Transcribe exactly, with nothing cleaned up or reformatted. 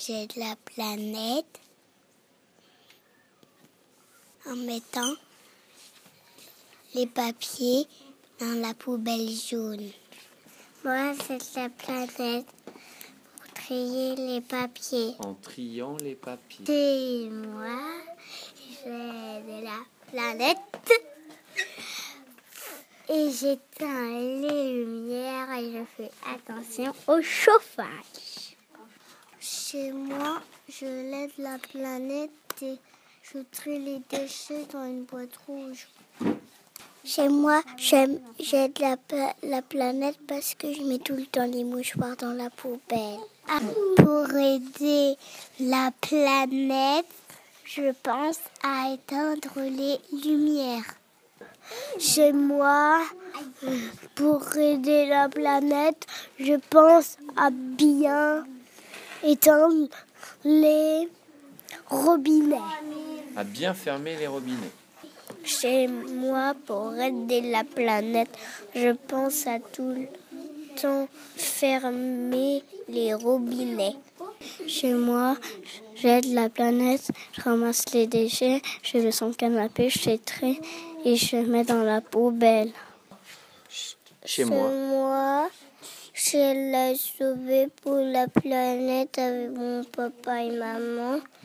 j'aide la planète en mettant les papiers dans la poubelle jaune. Moi, j'aide la planète pour trier les papiers. En triant les papiers. Et moi, j'aide la planète et j'éteins les lumières et je fais attention au chauffage. Chez moi, je laide la planète et je trie les déchets dans une boîte rouge. Chez moi, j'aime, j'aide la, la planète parce que je mets tout le temps les mouchoirs dans la poubelle. Ah, pour aider la planète, je pense à éteindre les lumières. Chez moi, pour aider la planète, je pense à bien éteindre les robinets. À bien fermer les robinets. Chez moi, pour aider la planète, je pense à tout le temps fermer les robinets. Chez moi, j'aide la planète, je ramasse les déchets, je vais son canapé, je les trie et je les mets dans la poubelle. Chez moi, moi, je l'ai sauvé pour la planète avec mon papa et maman.